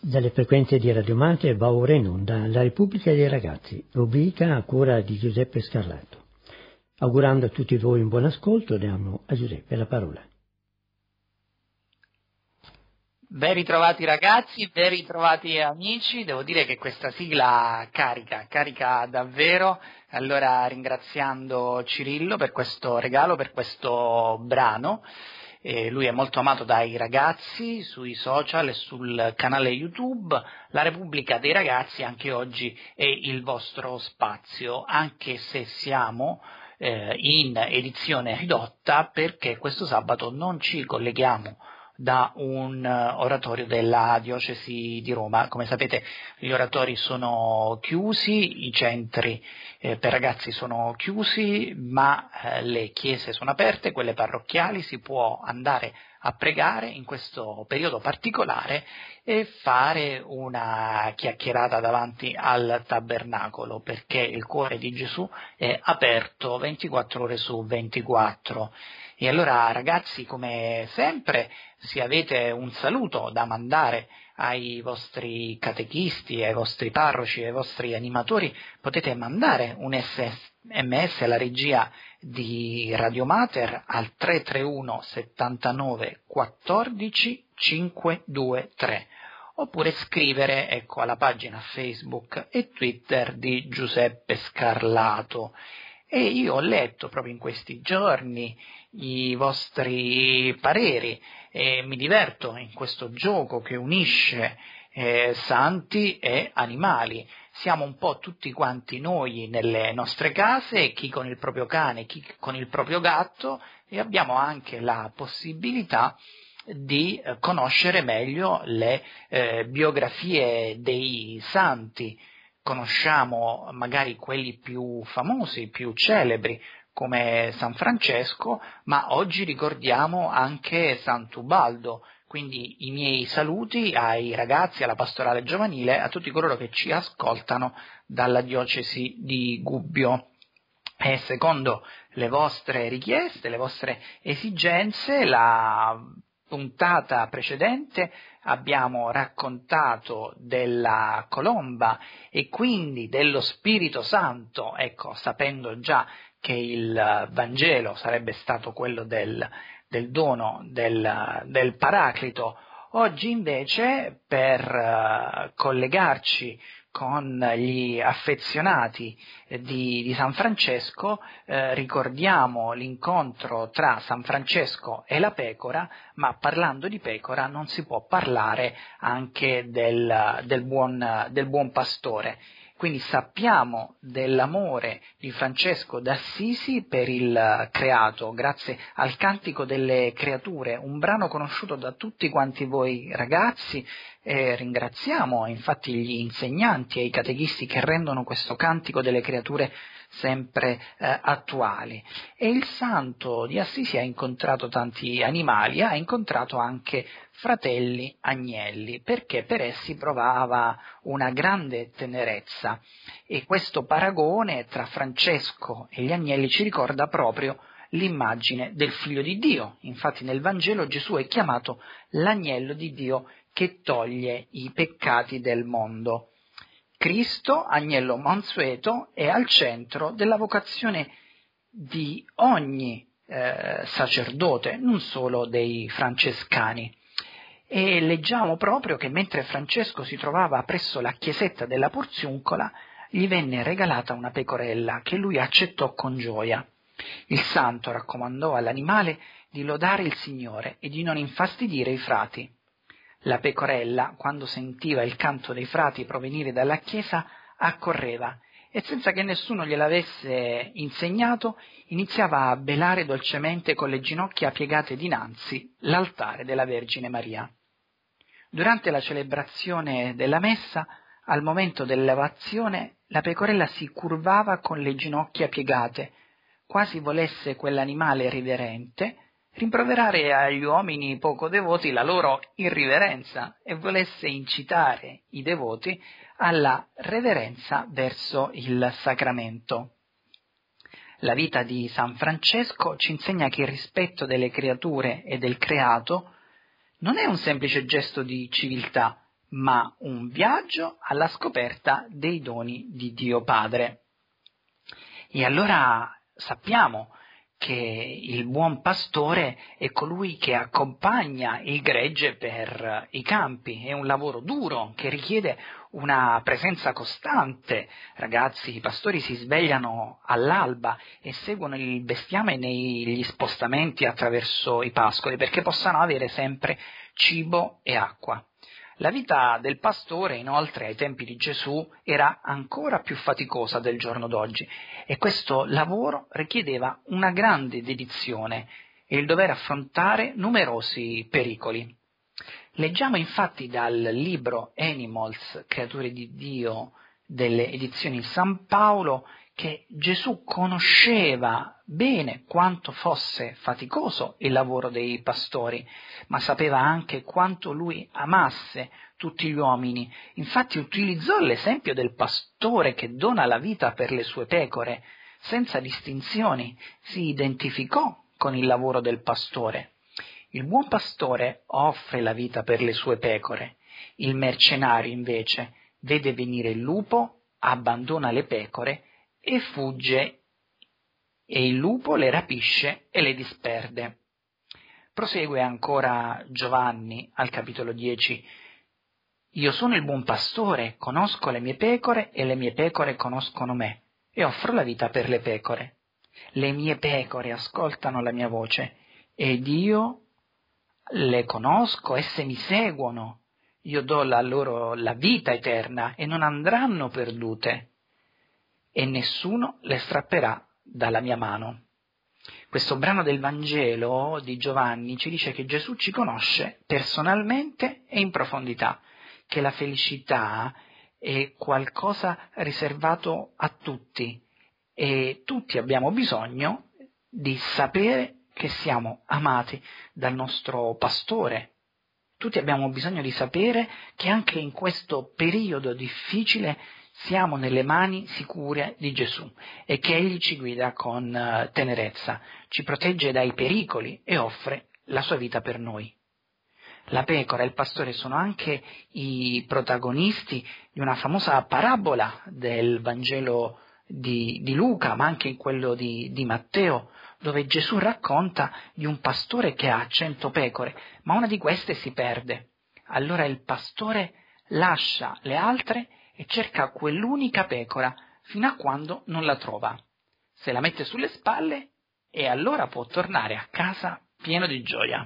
Dalle frequenze di Radio Mater va ora in onda La Repubblica dei Ragazzi, rubrica a cura di Giuseppe Scarlato. Augurando a tutti voi un buon ascolto, diamo a Giuseppe la parola. Ben ritrovati ragazzi, ben ritrovati amici, devo dire che questa sigla carica davvero, allora ringraziando Cirillo per questo regalo, per questo brano. Lui è molto amato dai ragazzi sui social e sul canale YouTube. La Repubblica dei Ragazzi anche oggi è il vostro spazio, anche se siamo in edizione ridotta, perché questo sabato non ci colleghiamo da un oratorio della diocesi di Roma. Come sapete, gli oratori sono chiusi, i centri per ragazzi sono chiusi, ma le chiese sono aperte, quelle parrocchiali, si può andare a pregare in questo periodo particolare e fare una chiacchierata davanti al tabernacolo, perché il cuore di Gesù è aperto 24 ore su 24. E allora ragazzi, come sempre, se avete un saluto da mandare ai vostri catechisti, ai vostri parroci, ai vostri animatori, potete mandare un SMS alla regia di Radio Mater al 331 79 14 523, oppure scrivere alla pagina Facebook e Twitter di Giuseppe Scarlato. E io ho letto proprio in questi giorni i vostri pareri e mi diverto in questo gioco che unisce santi e animali. Siamo un po' tutti quanti noi nelle nostre case, chi con il proprio cane, chi con il proprio gatto, e abbiamo anche la possibilità di conoscere meglio le biografie dei santi. Conosciamo magari quelli più famosi, più celebri, come San Francesco, ma oggi ricordiamo anche Sant'Ubaldo. Quindi i miei saluti ai ragazzi, alla pastorale giovanile, a tutti coloro che ci ascoltano dalla diocesi di Gubbio. E secondo le vostre richieste, le vostre esigenze, la puntata precedente abbiamo raccontato della colomba e quindi dello Spirito Santo, sapendo già che il Vangelo sarebbe stato quello del dono del Paraclito. Oggi invece, per collegarci con gli affezionati di San Francesco, ricordiamo l'incontro tra San Francesco e la pecora, ma parlando di pecora non si può parlare anche del buon pastore. Quindi sappiamo dell'amore di Francesco d'Assisi per il creato, grazie al Cantico delle Creature, un brano conosciuto da tutti quanti voi ragazzi, e ringraziamo infatti gli insegnanti e i catechisti che rendono questo Cantico delle Creature sempre attuali. E il santo di Assisi ha incontrato tanti animali, ha incontrato anche fratelli agnelli, perché per essi provava una grande tenerezza, e questo paragone tra Francesco e gli agnelli ci ricorda proprio l'immagine del Figlio di Dio. Infatti nel Vangelo Gesù è chiamato l'agnello di Dio che toglie i peccati del mondo. Cristo, agnello mansueto, è al centro della vocazione di ogni sacerdote, non solo dei francescani. E leggiamo proprio che mentre Francesco si trovava presso la chiesetta della Porziuncola, gli venne regalata una pecorella che lui accettò con gioia. Il santo raccomandò all'animale di lodare il Signore e di non infastidire i frati. La pecorella, quando sentiva il canto dei frati provenire dalla chiesa, accorreva e senza che nessuno gliel'avesse insegnato, iniziava a belare dolcemente con le ginocchia piegate dinanzi l'altare della Vergine Maria. Durante la celebrazione della messa, al momento dell'elevazione, la pecorella si curvava con le ginocchia piegate, quasi volesse quell'animale riverente rimproverare agli uomini poco devoti la loro irriverenza e volesse incitare i devoti alla reverenza verso il sacramento. La vita di San Francesco ci insegna che il rispetto delle creature e del creato non è un semplice gesto di civiltà, ma un viaggio alla scoperta dei doni di Dio Padre. E allora sappiamo che il buon pastore è colui che accompagna il gregge per i campi. È un lavoro duro che richiede una presenza costante. Ragazzi, i pastori si svegliano all'alba e seguono il bestiame negli spostamenti attraverso i pascoli perché possano avere sempre cibo e acqua. La vita del pastore, inoltre, ai tempi di Gesù era ancora più faticosa del giorno d'oggi e questo lavoro richiedeva una grande dedizione e il dover affrontare numerosi pericoli. Leggiamo infatti dal libro Animals, creature di Dio, delle edizioni San Paolo, che Gesù conosceva bene quanto fosse faticoso il lavoro dei pastori, ma sapeva anche quanto lui amasse tutti gli uomini. Infatti utilizzò l'esempio del pastore che dona la vita per le sue pecore, senza distinzioni, si identificò con il lavoro del pastore. Il buon pastore offre la vita per le sue pecore, il mercenario invece vede venire il lupo, abbandona le pecore e fugge, e il lupo le rapisce e le disperde. Prosegue ancora Giovanni al capitolo 10. Io sono il buon pastore, conosco le mie pecore e le mie pecore conoscono me e offro la vita per le pecore. Le mie pecore ascoltano la mia voce ed io le conosco, esse mi seguono. Io do loro la vita eterna e non andranno perdute e nessuno le strapperà dalla mia mano. Questo brano del Vangelo di Giovanni ci dice che Gesù ci conosce personalmente e in profondità, che la felicità è qualcosa riservato a tutti e tutti abbiamo bisogno di sapere che siamo amati dal nostro pastore. Tutti abbiamo bisogno di sapere che anche in questo periodo difficile siamo nelle mani sicure di Gesù e che Egli ci guida con tenerezza, ci protegge dai pericoli e offre la sua vita per noi. La pecora e il pastore sono anche i protagonisti di una famosa parabola del Vangelo di Luca, ma anche in quello di Matteo, dove Gesù racconta di un pastore che ha 100 pecore, ma una di queste si perde. Allora il pastore lascia le altre e cerca quell'unica pecora fino a quando non la trova. Se la mette sulle spalle e allora può tornare a casa pieno di gioia.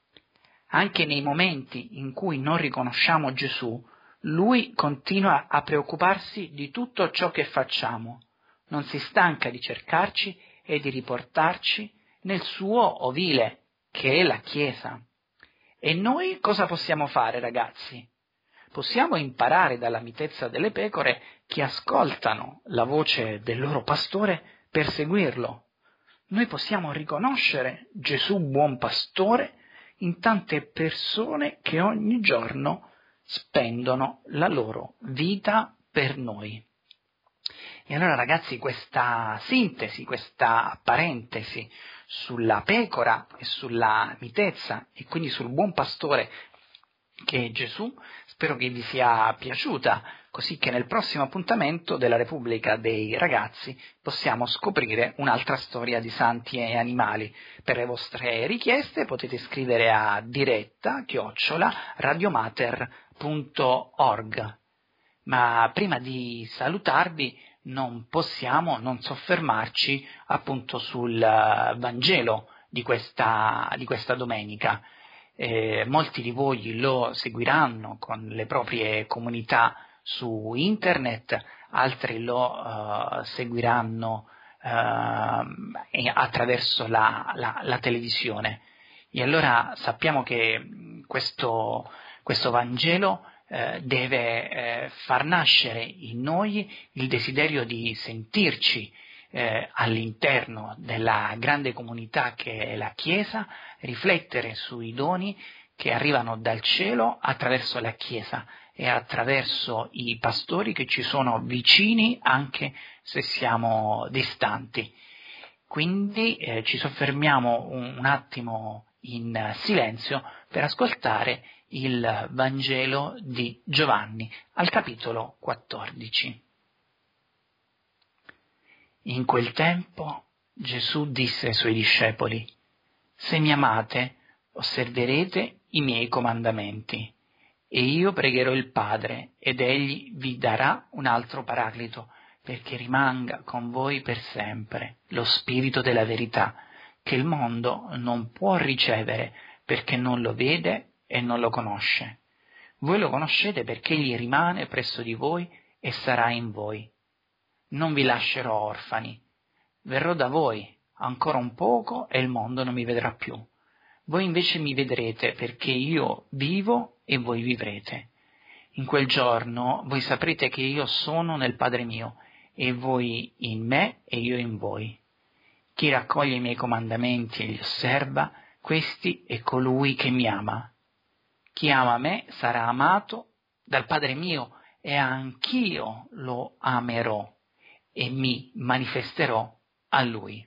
Anche nei momenti in cui non riconosciamo Gesù, Lui continua a preoccuparsi di tutto ciò che facciamo. Non si stanca di cercarci e di riportarci nel suo ovile, che è la Chiesa. E noi cosa possiamo fare, ragazzi? Possiamo imparare dalla mitezza delle pecore che ascoltano la voce del loro pastore per seguirlo. Noi possiamo riconoscere Gesù buon pastore in tante persone che ogni giorno spendono la loro vita per noi. E allora, ragazzi, questa sintesi, questa parentesi sulla pecora e sulla mitezza e quindi sul buon pastore che è Gesù, spero che vi sia piaciuta, così che nel prossimo appuntamento della Repubblica dei Ragazzi possiamo scoprire un'altra storia di santi e animali. Per le vostre richieste potete scrivere a diretta@radiomater.org. Ma prima di salutarvi non possiamo non soffermarci appunto sul Vangelo di questa domenica. Molti di voi lo seguiranno con le proprie comunità su internet, altri lo seguiranno attraverso la televisione. E allora sappiamo che questo Vangelo deve far nascere in noi il desiderio di sentirci all'interno della grande comunità che è la Chiesa, riflettere sui doni che arrivano dal cielo attraverso la Chiesa e attraverso i pastori che ci sono vicini anche se siamo distanti. Quindi ci soffermiamo un attimo in silenzio per ascoltare il Vangelo di Giovanni, al capitolo 14. In quel tempo Gesù disse ai suoi discepoli: «Se mi amate, osserverete i miei comandamenti, e io pregherò il Padre, ed egli vi darà un altro Paraclito, perché rimanga con voi per sempre, lo Spirito della verità, che il mondo non può ricevere, perché non lo vede e non lo conosce. Voi lo conoscete perché egli rimane presso di voi e sarà in voi. Non vi lascerò orfani. Verrò da voi ancora un poco e il mondo non mi vedrà più. Voi invece mi vedrete perché io vivo e voi vivrete. In quel giorno voi saprete che io sono nel Padre mio e voi in me e io in voi. Chi raccoglie i miei comandamenti e li osserva, questi è colui che mi ama. Chi ama me sarà amato dal Padre mio e anch'io lo amerò e mi manifesterò a lui».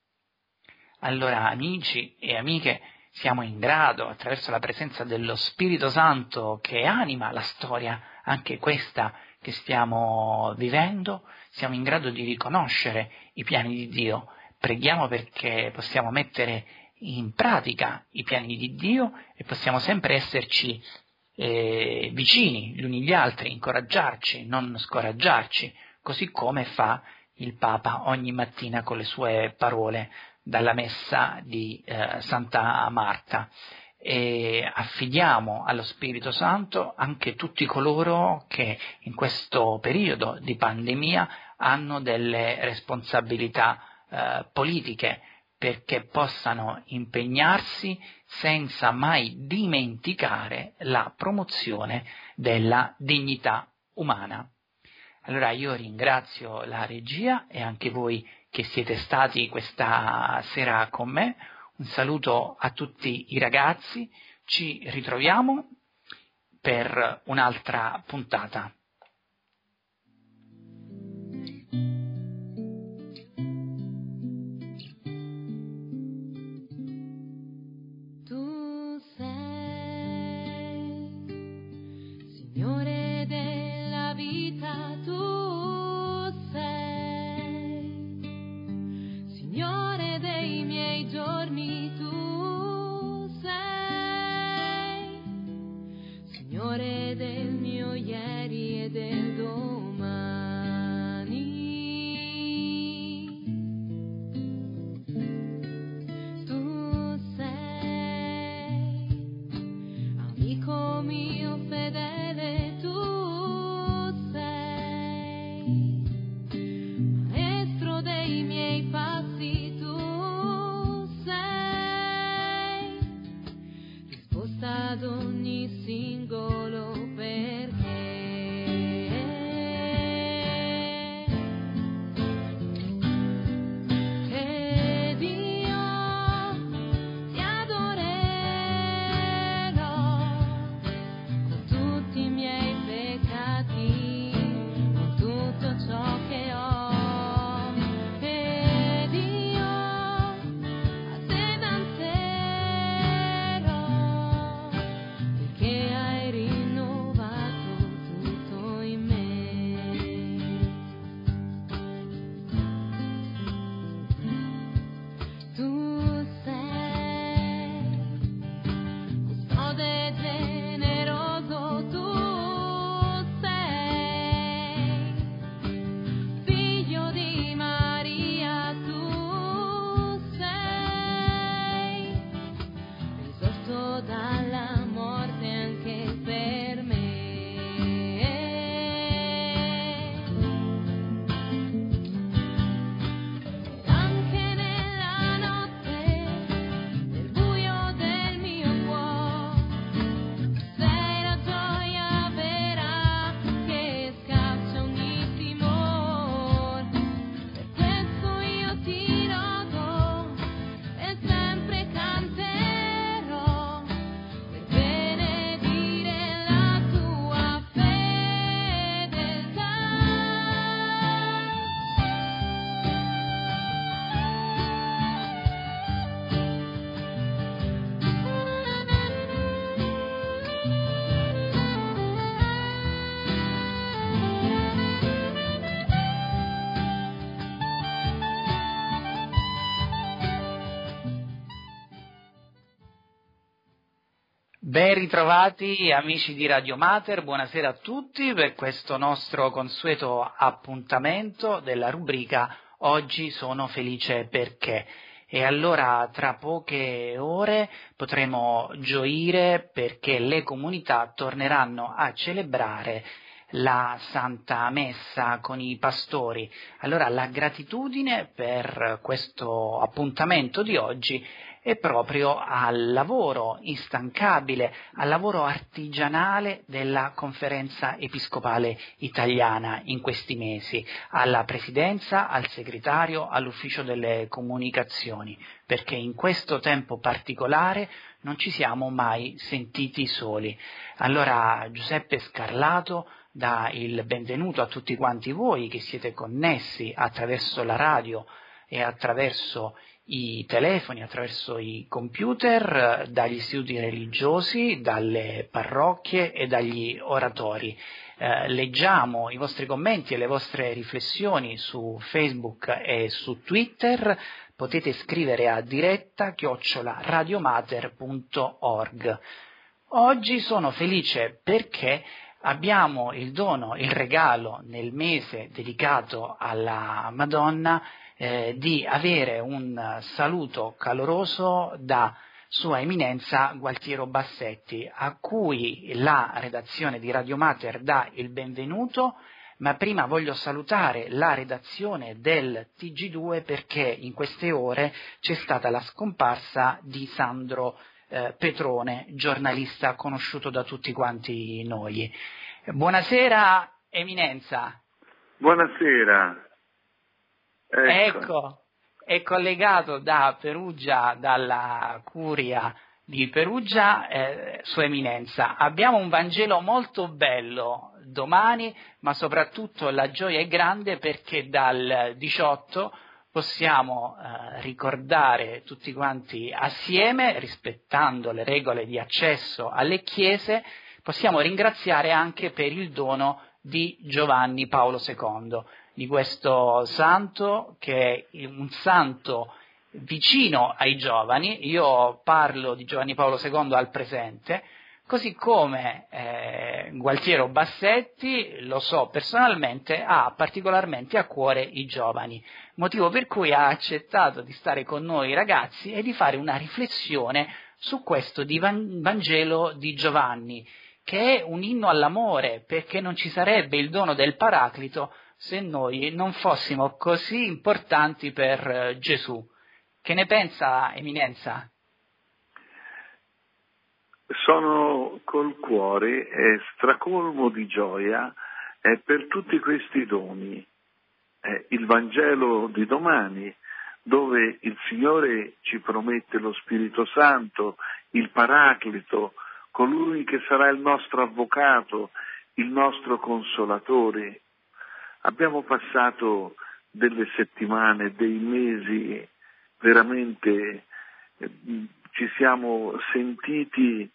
Allora, amici e amiche, siamo in grado, attraverso la presenza dello Spirito Santo che anima la storia, anche questa che stiamo vivendo, siamo in grado di riconoscere i piani di Dio. Preghiamo perché possiamo mettere in pratica i piani di Dio e possiamo sempre esserci vicini gli uni agli altri, incoraggiarci, non scoraggiarci, così come fa il Papa ogni mattina con le sue parole dalla messa di Santa Marta. E affidiamo allo Spirito Santo anche tutti coloro che in questo periodo di pandemia hanno delle responsabilità politiche, perché possano impegnarsi senza mai dimenticare la promozione della dignità umana. Allora io ringrazio la regia e anche voi che siete stati questa sera con me. Un saluto a tutti i ragazzi, ci ritroviamo per un'altra puntata. Tu sei Signore della vita, tu sei Signore dei miei giorni, tu sei Signore del mio ieri e del domani. Tu sei amico mio fedele, tu sei Ben ritrovati amici di Radio Mater, buonasera a tutti per questo nostro consueto appuntamento della rubrica Oggi sono felice perché. E allora tra poche ore potremo gioire perché le comunità torneranno a celebrare la Santa Messa con i pastori. Allora la gratitudine per questo appuntamento di oggi è proprio al lavoro instancabile, al lavoro artigianale della Conferenza Episcopale Italiana in questi mesi, alla Presidenza, al Segretario, all'Ufficio delle Comunicazioni, perché in questo tempo particolare non ci siamo mai sentiti soli. Allora Giuseppe Scarlato dà il benvenuto a tutti quanti voi che siete connessi attraverso la radio e attraverso i telefoni, attraverso i computer, dagli istituti religiosi, dalle parrocchie e dagli oratori. Leggiamo i vostri commenti e le vostre riflessioni su Facebook e su Twitter. Potete scrivere a diretta@radiomater.org. Oggi sono felice perché abbiamo il dono, il regalo nel mese dedicato alla Madonna di avere un saluto caloroso da Sua Eminenza Gualtiero Bassetti, a cui la redazione di Radio Mater dà il benvenuto, ma prima voglio salutare la redazione del TG2 perché in queste ore c'è stata la scomparsa di Sandro Petrone, giornalista conosciuto da tutti quanti noi. Buonasera Eminenza. Buonasera. Ecco, è collegato da Perugia, dalla curia di Perugia, Sua Eminenza. Abbiamo un Vangelo molto bello domani, ma soprattutto la gioia è grande perché dal 18 possiamo ricordare tutti quanti assieme, rispettando le regole di accesso alle chiese, possiamo ringraziare anche per il dono di Giovanni Paolo II, di questo santo che è un santo vicino ai giovani. Io parlo di Giovanni Paolo II al presente, così come Gualtiero Bassetti, lo so personalmente, ha particolarmente a cuore i giovani, motivo per cui ha accettato di stare con noi ragazzi e di fare una riflessione su questo Vangelo di Giovanni, che è un inno all'amore, perché non ci sarebbe il dono del Paraclito se noi non fossimo così importanti per Gesù. Che ne pensa, Eminenza? Sono col cuore stracolmo di gioia per tutti questi doni. Il Vangelo di domani, dove il Signore ci promette lo Spirito Santo, il Paraclito, colui che sarà il nostro avvocato, il nostro consolatore. Abbiamo passato delle settimane, dei mesi, veramente ci siamo sentiti,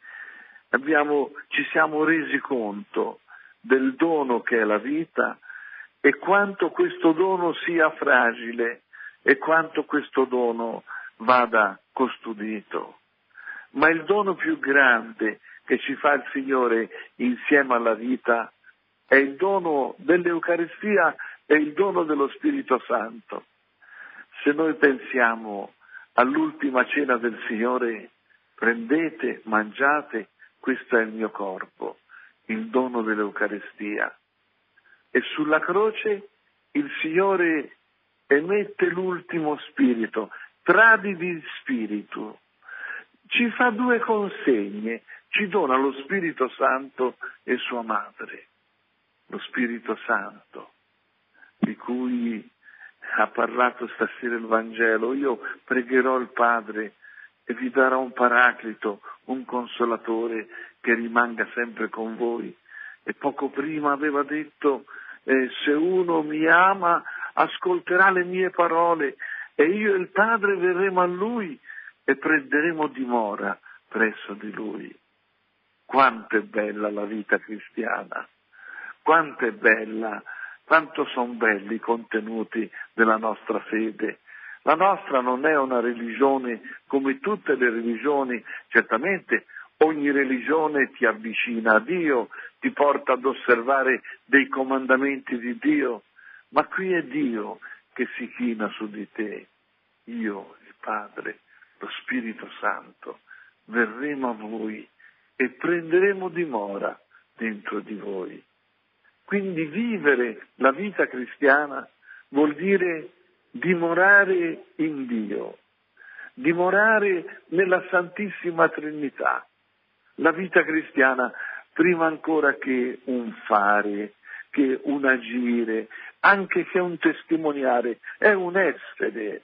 ci siamo resi conto del dono che è la vita e quanto questo dono sia fragile e quanto questo dono vada custodito. Ma il dono più grande che ci fa il Signore insieme alla vita è il dono dell'Eucaristia e il dono dello Spirito Santo. Se noi pensiamo all'ultima cena del Signore, prendete, mangiate, questo è il mio corpo, il dono dell'Eucaristia. E sulla croce il Signore emette l'ultimo spirito, tradi di spirito, ci fa due consegne, ci dona lo Spirito Santo e sua madre, lo Spirito Santo, di cui ha parlato stasera il Vangelo. Io pregherò il Padre e vi darà un Paraclito, un Consolatore che rimanga sempre con voi. E poco prima aveva detto, se uno mi ama ascolterà le mie parole e io e il Padre verremo a lui e prenderemo dimora presso di lui. Quanto è bella la vita cristiana, quanto è bella, quanto sono belli i contenuti della nostra fede. La nostra non è una religione come tutte le religioni, certamente Ogni religione ti avvicina a Dio, ti porta ad osservare dei comandamenti di Dio, ma qui è Dio che si china su di te. Io, il Padre, lo Spirito Santo, verremo a voi e prenderemo dimora dentro di voi. Quindi vivere la vita cristiana vuol dire dimorare in Dio, dimorare nella Santissima Trinità. La vita cristiana, prima ancora che un fare, che un agire, anche che un testimoniare, è un essere.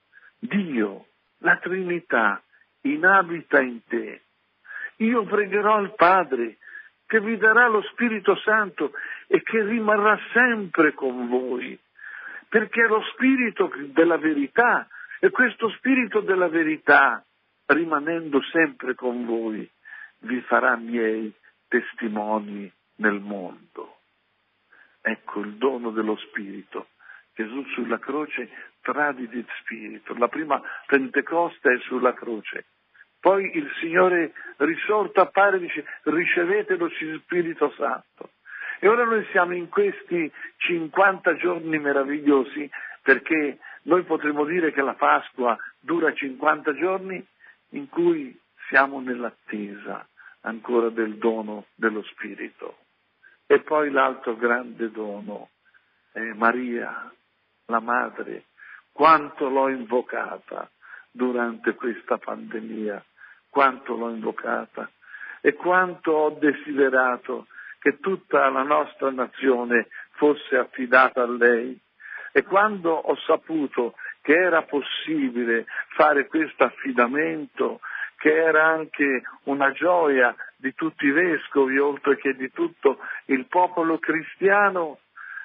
Dio, la Trinità, inabita in te. Io pregherò il Padre che vi darà lo Spirito Santo e che rimarrà sempre con voi, perché è lo Spirito della verità, e questo Spirito della verità, rimanendo sempre con voi, vi farà miei testimoni nel mondo. Ecco il dono dello Spirito. Gesù sulla croce tradit in spirito. La prima Pentecoste è sulla croce. Poi il Signore risorto appare e dice: ricevete lo Spirito Santo. E ora noi siamo in questi 50 giorni meravigliosi, perché noi potremmo dire che la Pasqua dura 50 giorni in cui siamo nell'attesa ancora del dono dello Spirito. E poi l'altro grande dono è Maria, la Madre. Quanto l'ho invocata durante questa pandemia, quanto l'ho invocata e quanto ho desiderato che tutta la nostra nazione fosse affidata a lei. E quando ho saputo che era possibile fare questo affidamento, che era anche una gioia di tutti i vescovi, oltre che di tutto il popolo cristiano,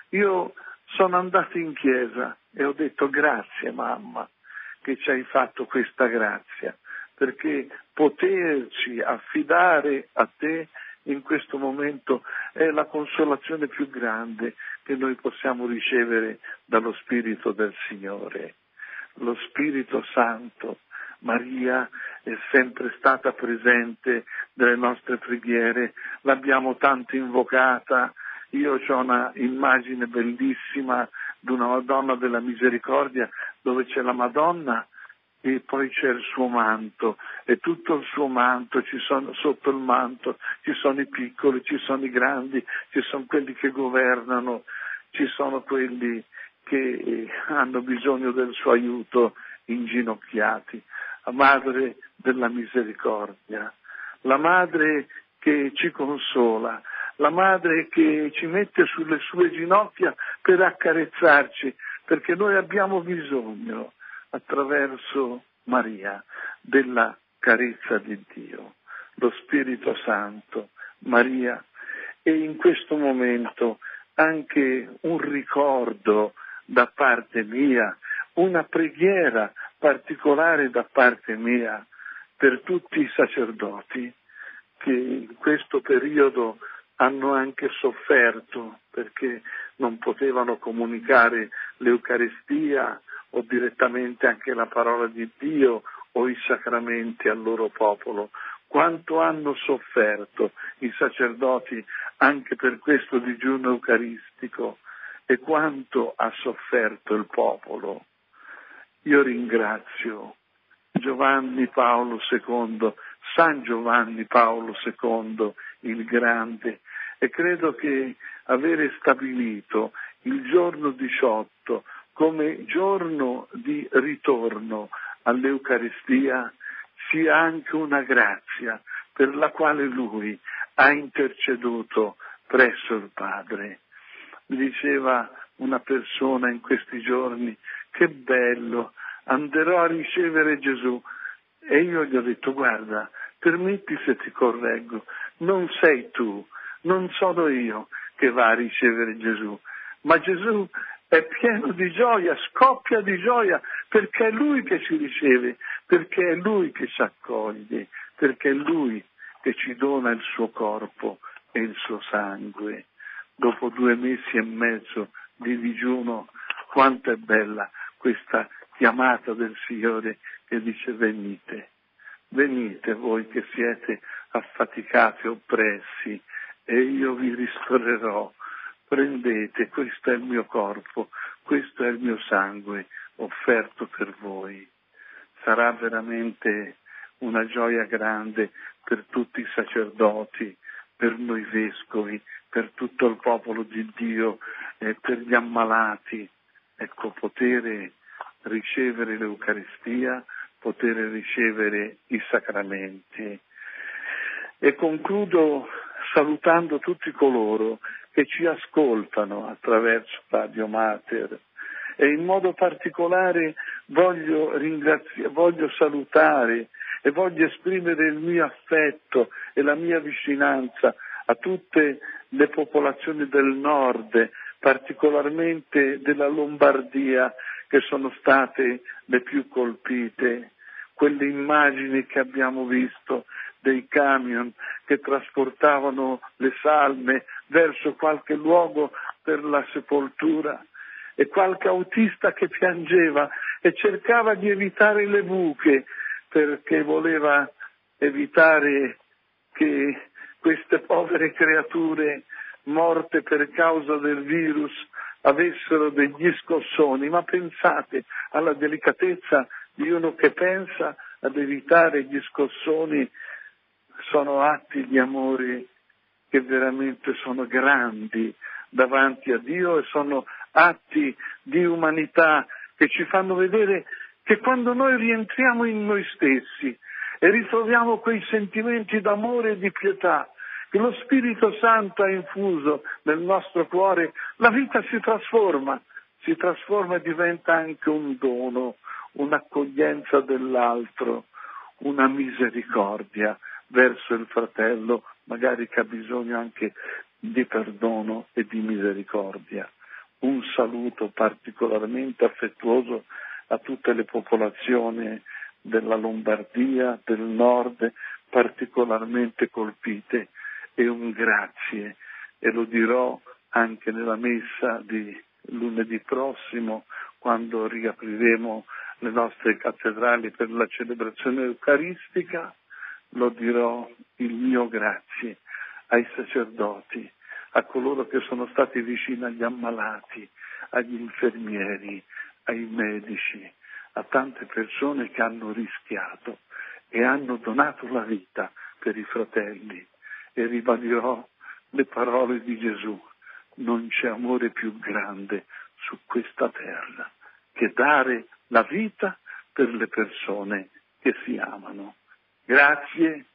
io sono andato in chiesa e ho detto: grazie mamma che ci hai fatto questa grazia, perché poterci affidare a te in questo momento è la consolazione più grande che noi possiamo ricevere dallo Spirito del Signore. Lo Spirito Santo, Maria è sempre stata presente nelle nostre preghiere, l'abbiamo tanto invocata. Io ho una immagine bellissima di una Madonna della Misericordia dove c'è la Madonna e poi c'è il suo manto, e tutto il suo manto, sotto il manto ci sono i piccoli, ci sono i grandi, ci sono quelli che governano, ci sono quelli che hanno bisogno del suo aiuto inginocchiati. La Madre della Misericordia, la Madre che ci consola, la Madre che ci mette sulle sue ginocchia per accarezzarci, perché noi abbiamo bisogno, attraverso Maria, della carezza di Dio, lo Spirito Santo, Maria, e in questo momento anche un ricordo da parte mia, una preghiera particolare da parte mia per tutti i sacerdoti che in questo periodo hanno anche sofferto perché non potevano comunicare l'Eucaristia o direttamente anche la parola di Dio o i sacramenti al loro popolo. Quanto hanno sofferto i sacerdoti anche per questo digiuno eucaristico e quanto ha sofferto il popolo. Io ringrazio Giovanni Paolo II, San Giovanni Paolo II, il Grande, e credo che avere stabilito il giorno 18 come giorno di ritorno all'Eucaristia sia anche una grazia per la quale lui ha interceduto presso il Padre. Mi diceva una persona in questi giorni: che bello, anderò a ricevere Gesù. E io gli ho detto: guarda, permetti se ti correggo, non sei tu, non sono io che va a ricevere Gesù, ma Gesù è pieno di gioia, scoppia di gioia, perché è Lui che ci riceve, perché è Lui che ci accoglie, perché è Lui che ci dona il suo corpo e il suo sangue. Dopo 2 mesi e mezzo di digiuno, quanto è bella questa chiamata del Signore che dice: venite, venite voi che siete affaticati e oppressi, e io vi ristorerò. Prendete, questo è il mio corpo, questo è il mio sangue offerto per voi. Sarà veramente una gioia grande per tutti i sacerdoti, per noi vescovi, per tutto il popolo di Dio, per gli ammalati. Ecco, poter ricevere l'Eucaristia, poter ricevere i sacramenti. E concludo salutando tutti coloro che ci ascoltano attraverso Radio Mater, e in modo particolare voglio salutare e voglio esprimere il mio affetto e la mia vicinanza a tutte le popolazioni del nord, particolarmente della Lombardia, che sono state le più colpite. Quelle immagini che abbiamo visto dei camion che trasportavano le salme verso qualche luogo per la sepoltura, e qualche autista che piangeva e cercava di evitare le buche, perché voleva evitare che queste povere creature morte per causa del virus avessero degli scossoni. Ma pensate alla delicatezza di uno che pensa ad evitare gli scossoni. Sono atti di amore che veramente sono grandi davanti a Dio, e sono atti di umanità che ci fanno vedere che quando noi rientriamo in noi stessi e ritroviamo quei sentimenti d'amore e di pietà che lo Spirito Santo ha infuso nel nostro cuore, la vita si trasforma e diventa anche un dono, un'accoglienza dell'altro, una misericordia verso il fratello, magari che ha bisogno anche di perdono e di misericordia. Un saluto particolarmente affettuoso a tutte le popolazioni della Lombardia, del nord, particolarmente colpite, e un grazie, e lo dirò anche nella messa di lunedì prossimo, quando riapriremo le nostre cattedrali per la celebrazione eucaristica. Lo dirò il mio grazie ai sacerdoti, a coloro che sono stati vicini agli ammalati, agli infermieri, ai medici, a tante persone che hanno rischiato e hanno donato la vita per i fratelli. E ribadirò le parole di Gesù: non c'è amore più grande su questa terra che dare la vita per le persone che si amano. Grazie.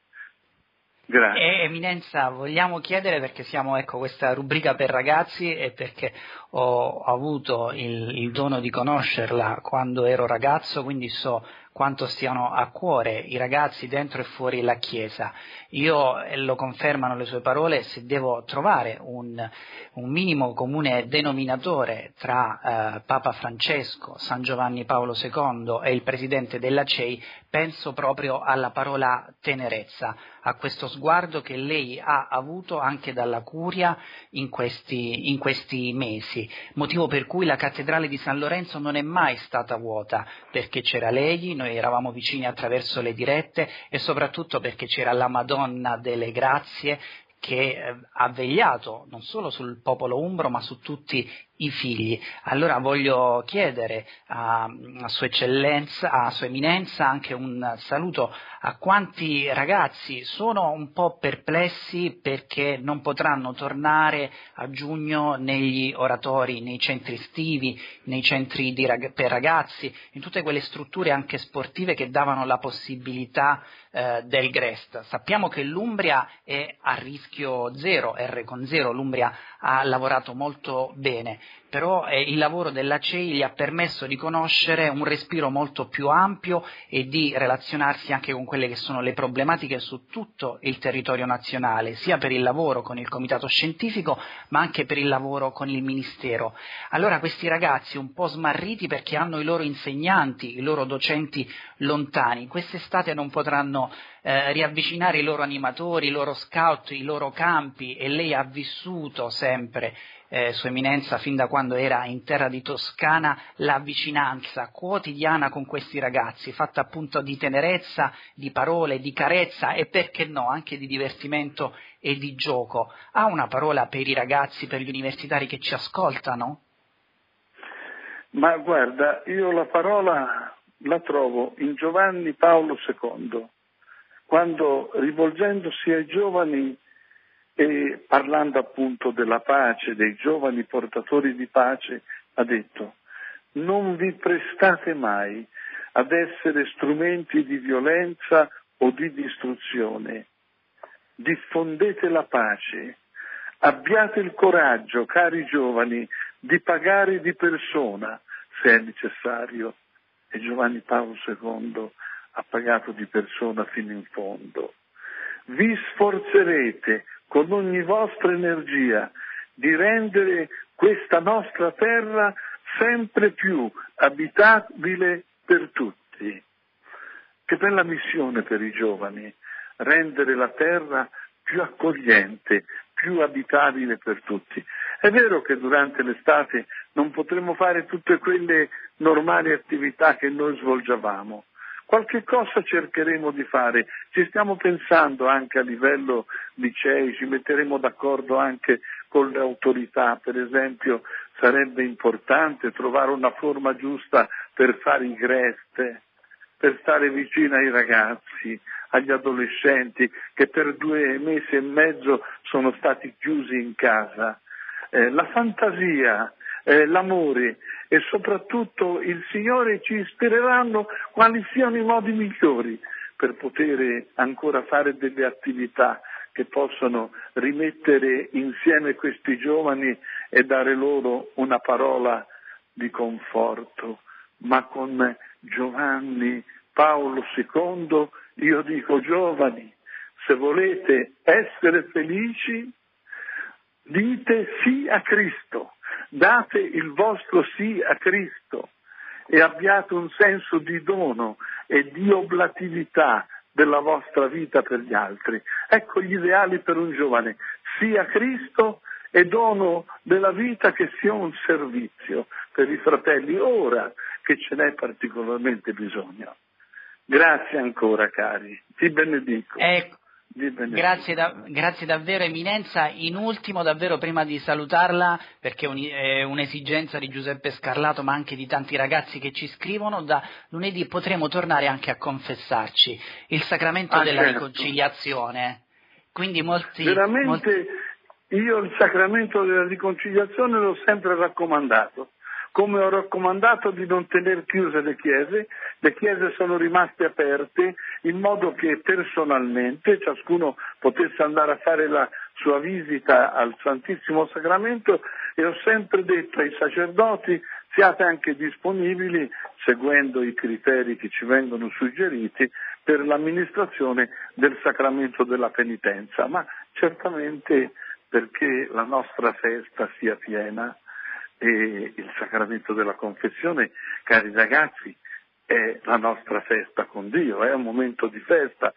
Eminenza, vogliamo chiedere, perché siamo questa rubrica per ragazzi e perché ho avuto il dono di conoscerla quando ero ragazzo, quindi so quanto stiano a cuore i ragazzi dentro e fuori la Chiesa. Io, e lo confermano le sue parole, se devo trovare un minimo comune denominatore tra Papa Francesco, San Giovanni Paolo II e il Presidente della CEI, penso proprio alla parola tenerezza, a questo sguardo che lei ha avuto anche dalla Curia in questi mesi, motivo per cui la cattedrale di San Lorenzo non è mai stata vuota, perché c'era lei, noi eravamo vicini attraverso le dirette, e soprattutto perché c'era la Madonna delle Grazie che ha vegliato non solo sul popolo umbro ma su tutti i figli. Allora voglio chiedere a Sua Eccellenza, a Sua Eminenza, anche un saluto a quanti ragazzi sono un po' perplessi perché non potranno tornare a giugno negli oratori, nei centri estivi, nei centri per ragazzi, in tutte quelle strutture anche sportive che davano la possibilità del Grest. Sappiamo che l'Umbria è a rischio zero, R con zero, l'Umbria ha lavorato molto bene, però il lavoro della CEI gli ha permesso di conoscere un respiro molto più ampio e di relazionarsi anche con quelle che sono le problematiche su tutto il territorio nazionale, sia per il lavoro con il comitato scientifico ma anche per il lavoro con il ministero. Allora questi ragazzi un po' smarriti perché hanno i loro insegnanti, i loro docenti lontani, quest'estate non potranno riavvicinare i loro animatori, i loro scout, i loro campi, e lei ha vissuto sempre, Sua Eminenza, fin da quando era in terra di Toscana, la vicinanza quotidiana con questi ragazzi, fatta appunto di tenerezza, di parole, di carezza e perché no anche di divertimento e di gioco. Ha una parola per i ragazzi, per gli universitari che ci ascoltano? Ma guarda, io la parola la trovo in Giovanni Paolo II, quando rivolgendosi ai giovani e parlando appunto della pace, dei giovani portatori di pace, ha detto: non vi prestate mai ad essere strumenti di violenza o di distruzione, diffondete la pace, abbiate il coraggio, cari giovani, di pagare di persona se è necessario. E Giovanni Paolo II ha pagato di persona fino in fondo. Vi sforzerete con ogni vostra energia di rendere questa nostra terra sempre più abitabile per tutti. Che bella missione per i giovani, rendere la terra più accogliente, più abitabile per tutti. È vero che durante l'estate non potremo fare tutte quelle normali attività che noi svolgevamo. Qualche cosa cercheremo di fare, ci stiamo pensando anche a livello licei, ci metteremo d'accordo anche con le autorità, per esempio sarebbe importante trovare una forma giusta per fare i greste, per stare vicino ai ragazzi, agli adolescenti che per 2 mesi e mezzo sono stati chiusi in casa. La fantasia, l'amore e soprattutto il Signore ci ispireranno quali siano i modi migliori per poter ancora fare delle attività che possano rimettere insieme questi giovani e dare loro una parola di conforto. Ma con Giovanni Paolo II io dico: giovani, se volete essere felici, dite sì a Cristo, date il vostro sì a Cristo e abbiate un senso di dono e di oblatività della vostra vita per gli altri. Ecco gli ideali per un giovane: sì a Cristo e dono della vita che sia un servizio per i fratelli, ora che ce n'è particolarmente bisogno. Grazie ancora, cari, ti benedico. Ecco. Grazie davvero Eminenza. In ultimo, davvero prima di salutarla, perché è un'esigenza di Giuseppe Scarlato ma anche di tanti ragazzi che ci scrivono, da lunedì potremo tornare anche a confessarci, il sacramento della riconciliazione. Quindi veramente io il sacramento della riconciliazione l'ho sempre raccomandato, come ho raccomandato di non tenere chiuse le chiese sono rimaste aperte in modo che personalmente ciascuno potesse andare a fare la sua visita al Santissimo Sacramento, e ho sempre detto ai sacerdoti: siate anche disponibili, seguendo i criteri che ci vengono suggeriti, per l'amministrazione del sacramento della penitenza, ma certamente perché la nostra festa sia piena. E il sacramento della confessione, cari ragazzi, è la nostra festa con Dio, è un momento di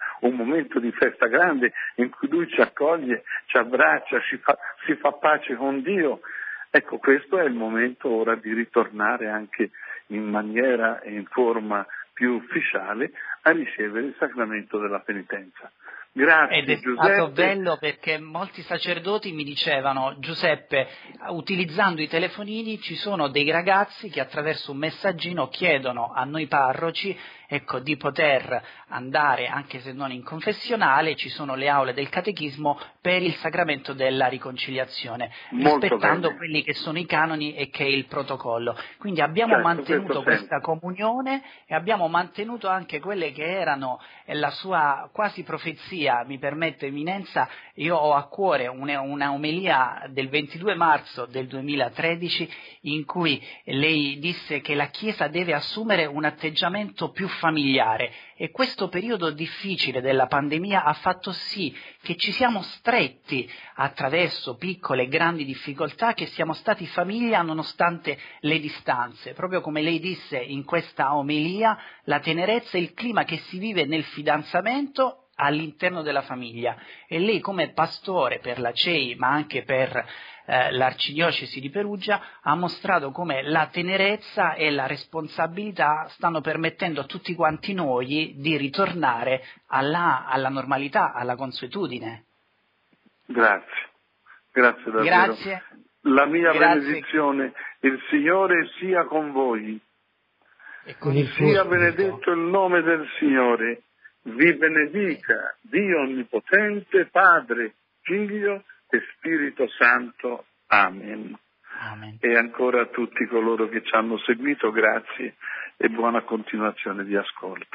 festa grande in cui Lui ci accoglie, ci abbraccia, si fa pace con Dio. Ecco, questo è il momento ora di ritornare anche in maniera e in forma più ufficiale a ricevere il sacramento della penitenza. Grazie, ed è Giuseppe. stato bello perché molti sacerdoti mi dicevano: Giuseppe, utilizzando i telefonini ci sono dei ragazzi che attraverso un messaggino chiedono a noi parroci, ecco, di poter andare, anche se non in confessionale, ci sono le aule del catechismo per il sacramento della riconciliazione, rispettando quelli che sono i canoni e che è il protocollo. Quindi abbiamo mantenuto questa comunione e abbiamo mantenuto anche quelle che erano la sua quasi profezia. Mi permette Eminenza, io ho a cuore una omelia del 22 marzo del 2013 in cui lei disse che la Chiesa deve assumere un atteggiamento più familiare, e questo periodo difficile della pandemia ha fatto sì che ci siamo stretti attraverso piccole e grandi difficoltà, che siamo stati famiglia nonostante le distanze. Proprio come lei disse in questa omelia, la tenerezza e il clima che si vive nel fidanzamento all'interno della famiglia, e lei come pastore per la CEI ma anche per l'Arcidiocesi di Perugia ha mostrato come la tenerezza e la responsabilità stanno permettendo a tutti quanti noi di ritornare alla normalità, alla consuetudine. Grazie, grazie davvero. Grazie. La mia Grazie. benedizione, il Signore sia con voi. E con il suo Sia spirito. benedetto il nome del Signore, vi benedica Dio Onnipotente, Padre, Figlio e Spirito Santo. Amen. Amen. E ancora a tutti coloro che ci hanno seguito, grazie e buona continuazione di ascolto.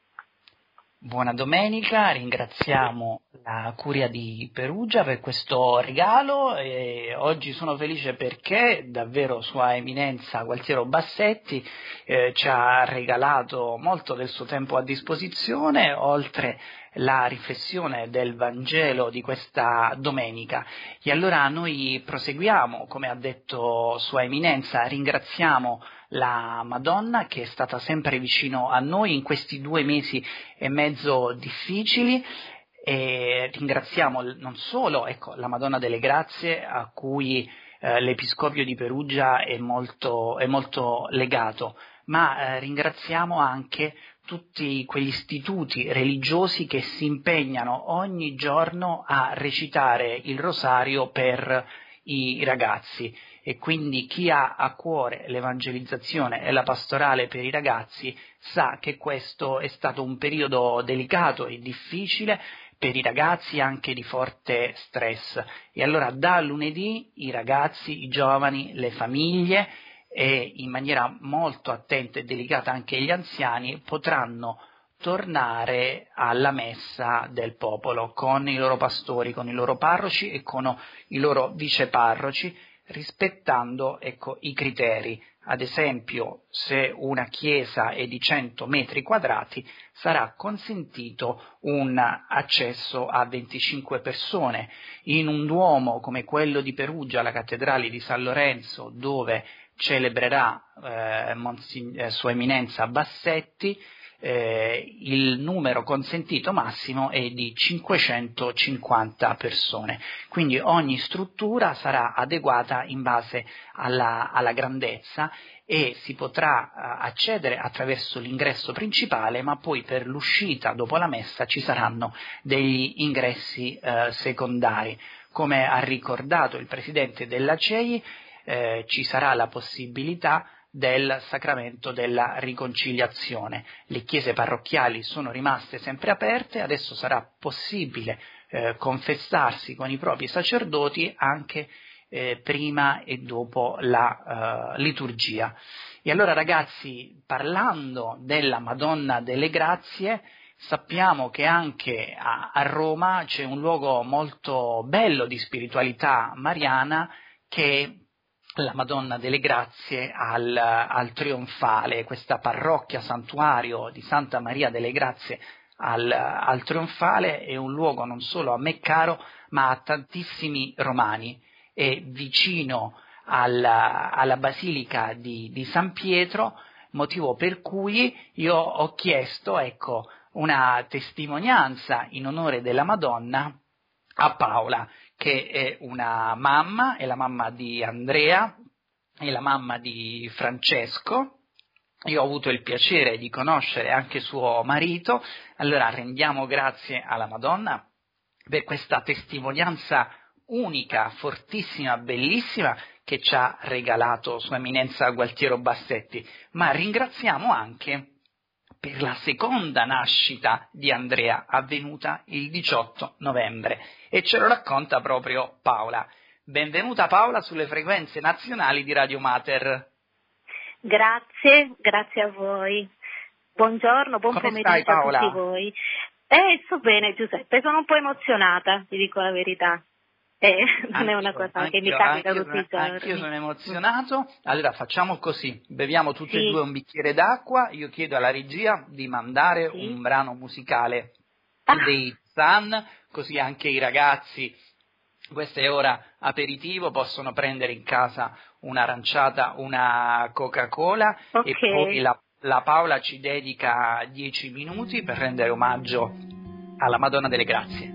Buona domenica, ringraziamo la Curia di Perugia per questo regalo e oggi sono felice perché davvero Sua Eminenza Gualtiero Bassetti ci ha regalato molto del suo tempo a disposizione, oltre la riflessione del Vangelo di questa domenica. E allora noi proseguiamo, come ha detto Sua Eminenza, ringraziamo la Madonna che è stata sempre vicino a noi in questi 2 mesi e mezzo difficili, e ringraziamo non solo la Madonna delle Grazie, a cui l'Episcopio di Perugia è molto legato, ma ringraziamo anche tutti quegli istituti religiosi che si impegnano ogni giorno a recitare il rosario per i ragazzi, e quindi chi ha a cuore l'evangelizzazione e la pastorale per i ragazzi sa che questo è stato un periodo delicato e difficile per i ragazzi, anche di forte stress. E allora da lunedì i ragazzi, i giovani, le famiglie e in maniera molto attenta e delicata anche gli anziani potranno tornare alla messa del popolo con i loro pastori, con i loro parroci e con i loro viceparroci, rispettando i criteri. Ad esempio, se una chiesa è di 100 metri quadrati sarà consentito un accesso a 25 persone. In un duomo come quello di Perugia, la cattedrale di San Lorenzo, dove celebrerà Sua Eminenza Bassetti, il numero consentito massimo è di 550 persone, quindi ogni struttura sarà adeguata in base alla grandezza e si potrà accedere attraverso l'ingresso principale, ma poi per l'uscita dopo la messa ci saranno degli ingressi secondari. Come ha ricordato il presidente della CEI, ci sarà la possibilità del sacramento della riconciliazione. Le chiese parrocchiali sono rimaste sempre aperte, adesso sarà possibile confessarsi con i propri sacerdoti anche prima e dopo la liturgia. E allora ragazzi, parlando della Madonna delle Grazie, sappiamo che anche a Roma c'è un luogo molto bello di spiritualità mariana che è la Madonna delle Grazie al Trionfale, questa parrocchia santuario di Santa Maria delle Grazie al Trionfale è un luogo non solo a me caro, ma a tantissimi romani. È vicino alla Basilica di San Pietro, motivo per cui io ho chiesto una testimonianza in onore della Madonna a Paola, che è una mamma, è la mamma di Andrea, è la mamma di Francesco. Io ho avuto il piacere di conoscere anche suo marito, allora rendiamo grazie alla Madonna per questa testimonianza unica, fortissima, bellissima che ci ha regalato Sua Eminenza Gualtiero Bassetti, ma ringraziamo anche per la seconda nascita di Andrea, avvenuta il 18 novembre, e ce lo racconta proprio Paola. Benvenuta Paola sulle frequenze nazionali di Radio Mater. Grazie a voi. Buongiorno, buon Come pomeriggio stai, Paola? a tutti voi. Sto bene Giuseppe, sono un po' emozionata, ti dico la verità. Non è una cosa che mi capita tutti i giorni. Anch'io sono emozionato. Allora facciamo così, beviamo tutti e due un bicchiere d'acqua, io chiedo alla regia di mandare un brano musicale dei Sun, così anche i ragazzi, questa è ora aperitivo, possono prendere in casa un'aranciata, una Coca-Cola, Okay. E poi la Paola ci dedica 10 minuti per rendere omaggio alla Madonna delle Grazie.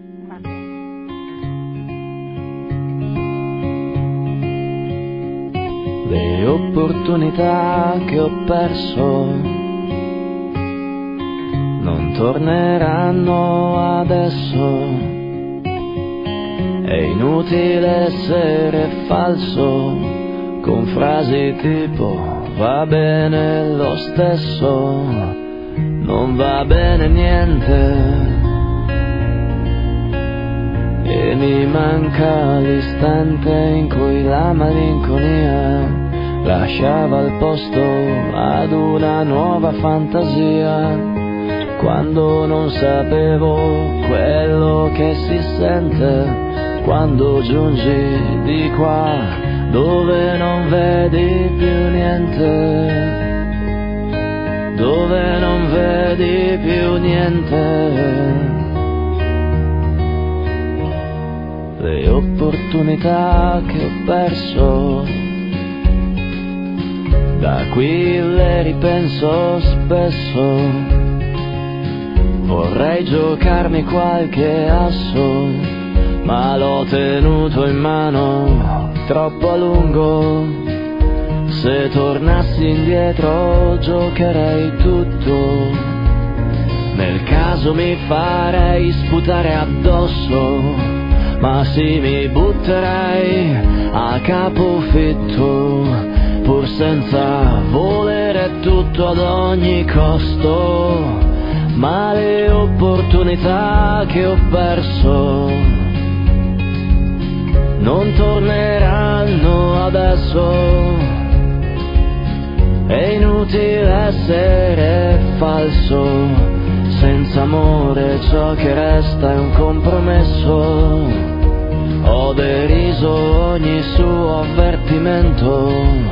Le opportunità che ho perso non torneranno adesso. È inutile essere falso con frasi tipo va bene lo stesso, non va bene niente. E mi manca l'istante in cui la malinconia lasciava il posto ad una nuova fantasia, quando non sapevo quello che si sente, quando giungi di qua dove non vedi più niente, dove non vedi più niente. Le opportunità che ho perso, da qui le ripenso spesso. Vorrei giocarmi qualche asso, ma l'ho tenuto in mano troppo a lungo. Se tornassi indietro giocherei tutto. Nel caso mi farei sputare addosso, ma sì, mi butterei a capofitto, pur senza volere tutto ad ogni costo. Ma le opportunità che ho perso non torneranno adesso. È inutile essere falso, senza amore ciò che resta è un compromesso. Ho deriso ogni suo avvertimento,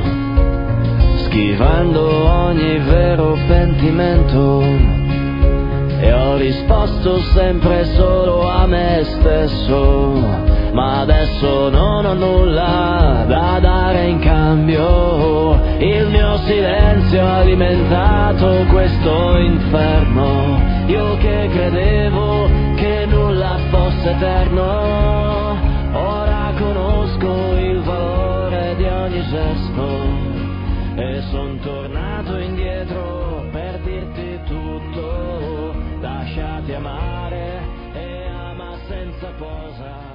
schivando ogni vero pentimento, e ho risposto sempre solo a me stesso. Ma adesso non ho nulla da dare in cambio. Il mio silenzio ha alimentato questo inferno. Io che credevo che nulla fosse eterno, ora conosco il valore di ogni gesto e son tornato indietro per dirti tutto. Lasciati amare e ama senza posa.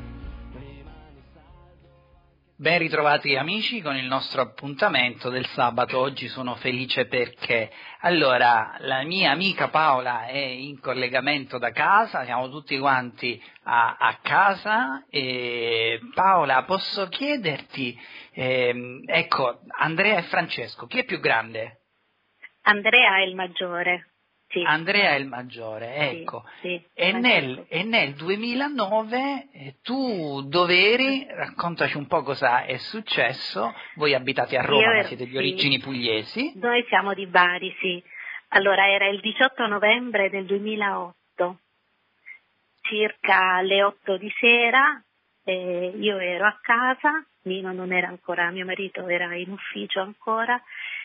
Ben ritrovati amici con il nostro appuntamento del sabato. Oggi sono felice perché allora la mia amica Paola è in collegamento da casa, siamo tutti quanti a casa. E Paola, posso chiederti, ecco, Andrea e Francesco, chi è più grande? Andrea è il maggiore. Sì. Andrea è il maggiore, ecco. Sì, e nel 2009 tu dove eri? Raccontaci un po' cosa è successo. Voi abitate a Roma, ma siete di origini pugliesi. Noi siamo di Bari, sì. Allora era il 18 novembre del 2008, circa alle 8 di sera, io ero a casa, Nino non era ancora, mio marito era in ufficio ancora,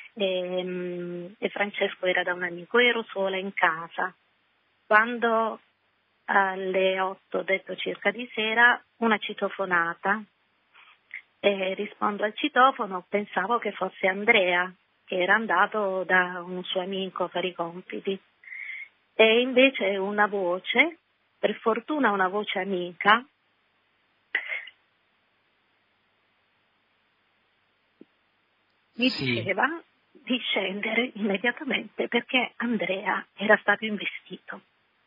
e Francesco era da un amico. Ero sola in casa quando alle 8, detto circa di sera, una citofonata, rispondo al citofono, pensavo che fosse Andrea che era andato da un suo amico a fare i compiti, e invece una voce, per fortuna una voce amica, mi diceva di scendere immediatamente perché Andrea era stato investito.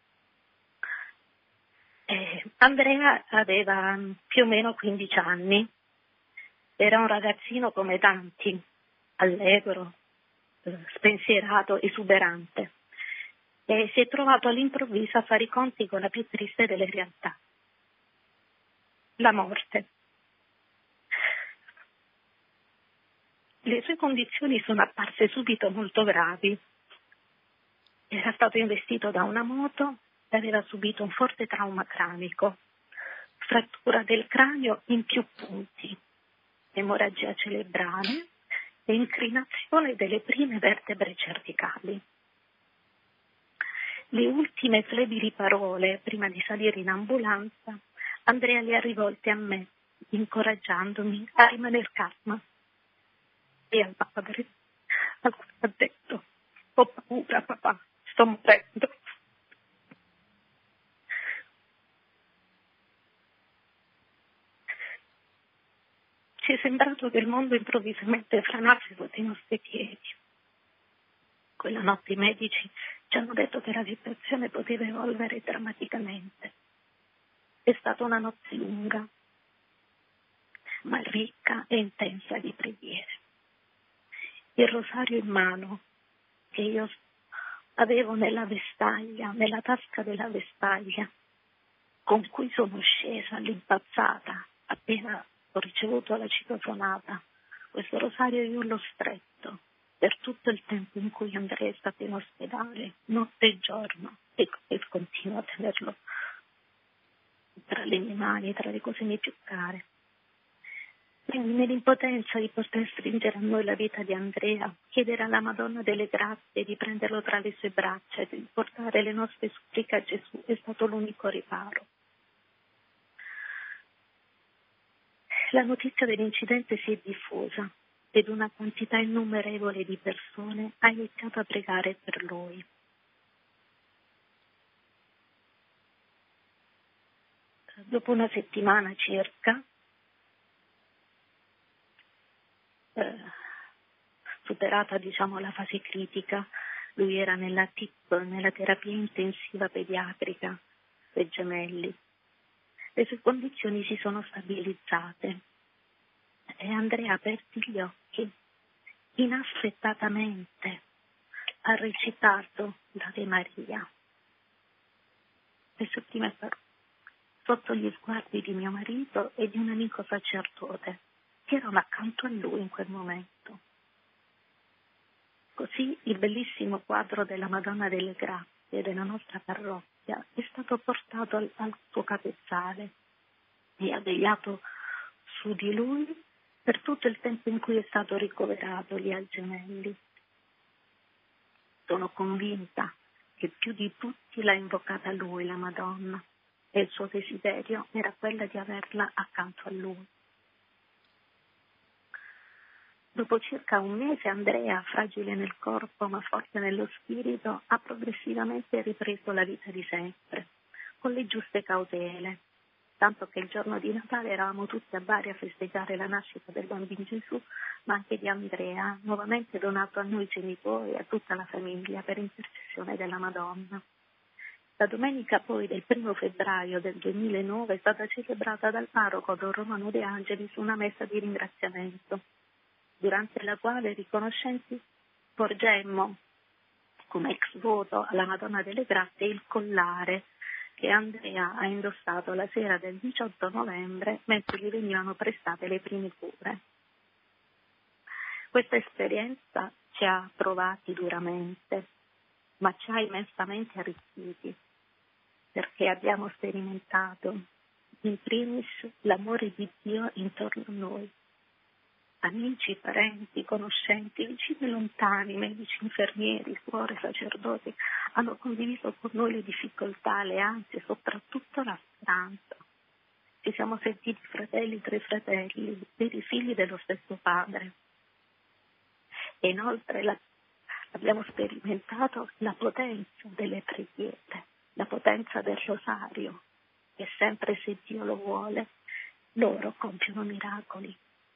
Andrea aveva più o meno 15 anni, era un ragazzino come tanti, allegro, spensierato, esuberante, e si è trovato all'improvviso a fare i conti con la più triste delle realtà, la morte. Le sue condizioni sono apparse subito molto gravi. Era stato investito da una moto e aveva subito un forte trauma cranico, frattura del cranio in più punti, emorragia cerebrale e inclinazione delle prime vertebre cervicali. Le ultime flebili parole, prima di salire in ambulanza, Andrea le ha rivolte a me, incoraggiandomi a rimanere calma. E al padre, al quale ha detto: ho paura papà, sto morendo. Ci è sembrato che il mondo improvvisamente franasse sotto i nostri piedi. Quella notte i medici ci hanno detto che la situazione poteva evolvere drammaticamente. È stata una notte lunga, ma ricca e intensa di preghiere. Il rosario in mano, che io avevo nella vestaglia, nella tasca della vestaglia, con cui sono scesa all'impazzata appena ho ricevuto la citofonata, questo rosario io l'ho stretto per tutto il tempo in cui Andrea è stato in ospedale, notte e giorno, e continuo a tenerlo tra le mie mani, tra le cose mie più care. Quindi nell'impotenza di poter stringere a noi la vita di Andrea, chiedere alla Madonna delle Grazie di prenderlo tra le sue braccia e di portare le nostre suppliche a Gesù è stato l'unico riparo. La notizia dell'incidente si è diffusa ed una quantità innumerevole di persone ha iniziato a pregare per lui. Dopo una settimana circa, superata la fase critica, lui era nella TIP, nella terapia intensiva pediatrica dei Gemelli. Le sue condizioni si sono stabilizzate e Andrea ha aperto gli occhi. Inaspettatamente ha recitato l'Ave Maria. Le sue prime parole, sotto gli sguardi di mio marito e di un amico sacerdote che erano accanto a lui in quel momento. Così il bellissimo quadro della Madonna delle Grazie della nostra parrocchia è stato portato al suo capezzale e ha vegliato su di lui per tutto il tempo in cui è stato ricoverato lì al Gemelli. Sono convinta che più di tutti l'ha invocata lui, la Madonna, e il suo desiderio era quello di averla accanto a lui. Dopo circa un mese Andrea, fragile nel corpo ma forte nello spirito, ha progressivamente ripreso la vita di sempre, con le giuste cautele, tanto che il giorno di Natale eravamo tutti a Bari a festeggiare la nascita del bambino Gesù, ma anche di Andrea, nuovamente donato a noi genitori e a tutta la famiglia per intercessione della Madonna. La domenica poi del 1 febbraio del 2009 è stata celebrata dal parroco Don Romano De Angelis una messa di ringraziamento, durante la quale riconoscenti porgemmo come ex voto alla Madonna delle Grazie il collare che Andrea ha indossato la sera del 18 novembre mentre gli venivano prestate le prime cure. Questa esperienza ci ha provati duramente, ma ci ha immensamente arricchiti, perché abbiamo sperimentato in primis l'amore di Dio intorno a noi. Amici, parenti, conoscenti, vicini e lontani, medici, infermieri, suore, sacerdoti hanno condiviso con noi le difficoltà, le ansie, soprattutto la speranza. Ci siamo sentiti fratelli tra i fratelli, veri figli dello stesso padre. E inoltre abbiamo sperimentato la potenza delle preghiere, la potenza del rosario, che sempre se Dio lo vuole, loro compiono miracoli.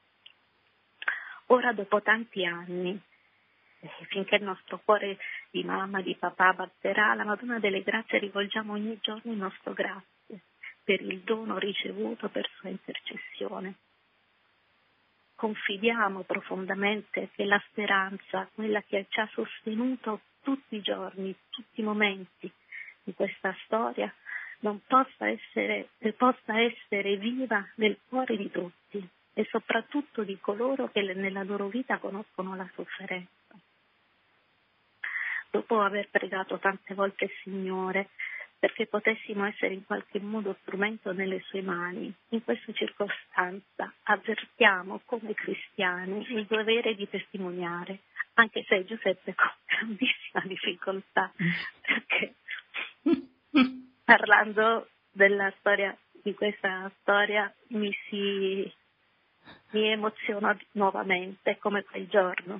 Ora, dopo tanti anni, finché il nostro cuore di mamma, di papà batterà, alla Madonna delle Grazie rivolgiamo ogni giorno il nostro grazie per il dono ricevuto per sua intercessione. Confidiamo profondamente che la speranza, quella che ci ha sostenuto tutti i giorni, tutti i momenti di questa storia, possa essere viva nel cuore di tutti e soprattutto di coloro che nella loro vita conoscono la sofferenza. Dopo aver pregato tante volte il Signore perché potessimo essere in qualche modo strumento nelle sue mani, in questa circostanza avvertiamo come cristiani il dovere di testimoniare, anche se Giuseppe con grandissima difficoltà, perché parlando della storia, di questa storia, mi emoziono nuovamente come quel giorno.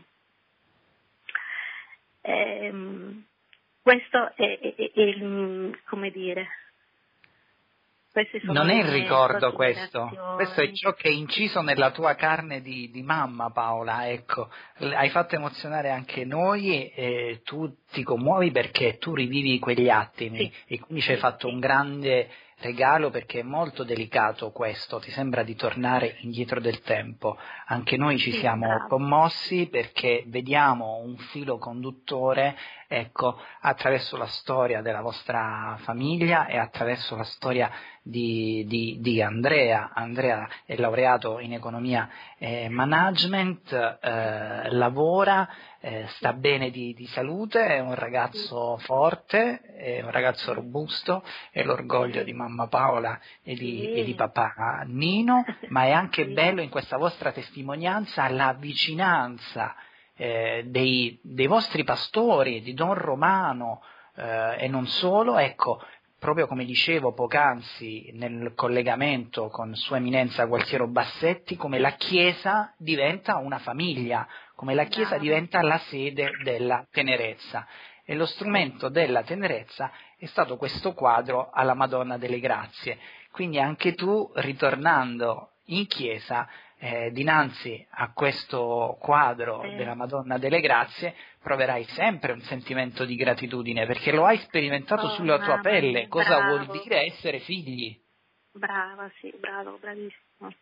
Questo è come dire, queste sono Non è le il mie ricordo questo è considerazioni. ciò che è inciso nella tua carne di mamma, Paola, ecco. Hai fatto emozionare anche noi e tu ti commuovi perché tu rivivi quegli attimi Sì, e quindi ci hai sì, fatto sì. un grande regalo, perché è molto delicato questo, ti sembra di tornare indietro del tempo. Anche noi ci Sì, siamo bravo. commossi perché vediamo un filo conduttore, ecco, attraverso la storia della vostra famiglia e attraverso la storia di Andrea. Andrea è laureato in economia e management, lavora, sta bene di salute, è un ragazzo forte, è un ragazzo robusto, è l'orgoglio di mamma Paola e di Sì. papà Nino, ma è anche Sì. bello in questa vostra testimonianza la vicinanza dei vostri pastori, di Don Romano e non solo, ecco, proprio come dicevo poc'anzi nel collegamento con Sua Eminenza Gualtiero Bassetti, come la Chiesa diventa una famiglia, come la Chiesa Bravo. diventa la sede della tenerezza. E lo strumento della tenerezza è stato questo quadro alla Madonna delle Grazie. Quindi anche tu, ritornando in chiesa, dinanzi a questo quadro della Madonna delle Grazie, proverai sempre un sentimento di gratitudine, perché lo hai sperimentato Oh, sulla tua mamma pelle, mia, cosa vuol bravo. dire essere figli. Brava, sì, bravo, bravissimo.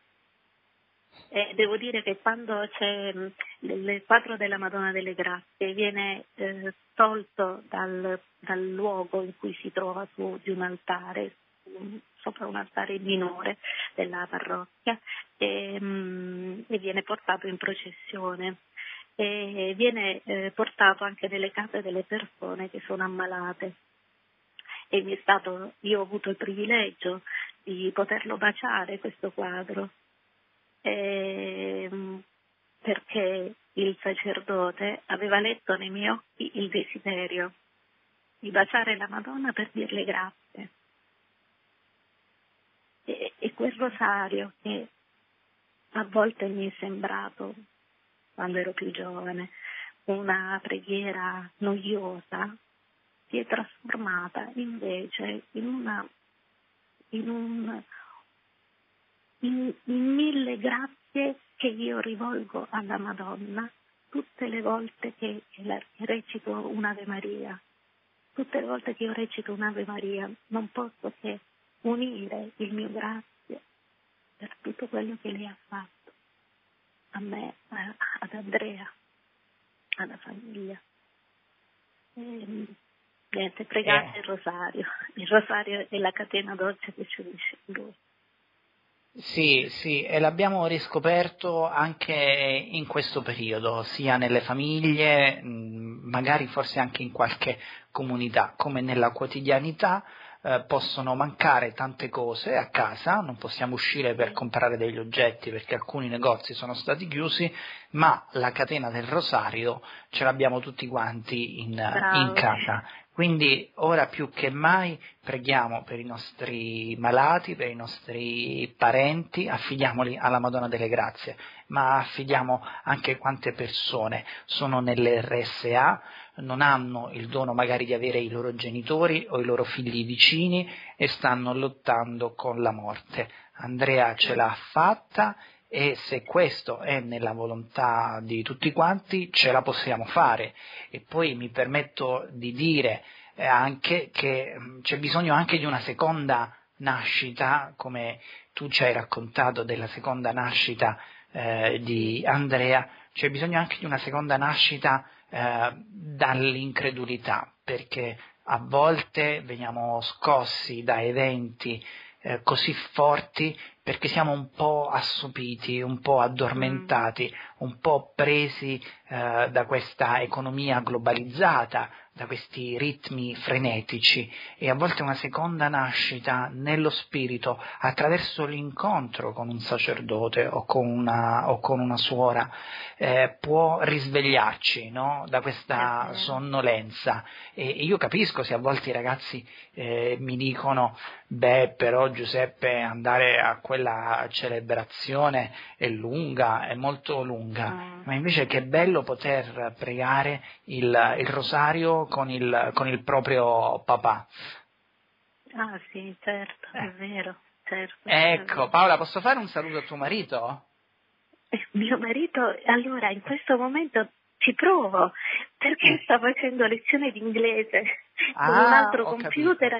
Devo dire che quando c'è il quadro della Madonna delle Grazie viene tolto dal luogo in cui si trova su di un altare, sopra un altare minore della parrocchia, e viene portato in processione. E viene portato anche nelle case delle persone che sono ammalate. E io ho avuto il privilegio di poterlo baciare questo quadro, perché il sacerdote aveva letto nei miei occhi il desiderio di baciare la Madonna per dirle grazie. E quel rosario che a volte mi è sembrato, quando ero più giovane, una preghiera noiosa, si è trasformata invece in mille grazie che io rivolgo alla Madonna tutte le volte che recito un'Ave Maria. Tutte le volte che io recito un'Ave Maria non posso che unire il mio grazie per tutto quello che lei ha fatto a me, ad Andrea, alla famiglia. Niente, pregate il rosario. Il rosario è la catena dolce che ci unisce in lui. Sì, e l'abbiamo riscoperto anche in questo periodo, sia nelle famiglie, magari forse anche in qualche comunità, come nella quotidianità. Possono mancare tante cose a casa, non possiamo uscire per comprare degli oggetti perché alcuni negozi sono stati chiusi, ma la catena del rosario ce l'abbiamo tutti quanti in casa. Quindi ora più che mai preghiamo per i nostri malati, per i nostri parenti, affidiamoli alla Madonna delle Grazie, ma affidiamo anche quante persone sono nelle RSA, non hanno il dono magari di avere i loro genitori o i loro figli vicini e stanno lottando con la morte. Andrea ce l'ha fatta e se questo è nella volontà di tutti quanti ce la possiamo fare. E poi mi permetto di dire anche che c'è bisogno anche di una seconda nascita, come tu ci hai raccontato della seconda nascita di Andrea, c'è bisogno anche di una seconda nascita dall'incredulità, perché a volte veniamo scossi da eventi così forti perché siamo un po' assopiti, un po' addormentati, un po' presi da questa economia globalizzata, da questi ritmi frenetici e a volte una seconda nascita nello spirito attraverso l'incontro con un sacerdote o con una suora può risvegliarci, no? Da questa sonnolenza. E io capisco se a volte i ragazzi mi dicono: beh, però Giuseppe, andare a quella celebrazione è lunga, è molto lunga, ma invece che bello poter pregare il rosario con il proprio papà. Ah sì, certo, è vero, certo. Ecco, Paola, posso fare un saluto a tuo marito? Mio marito, allora, in questo momento ci provo, perché sta facendo lezione di inglese con un altro computer.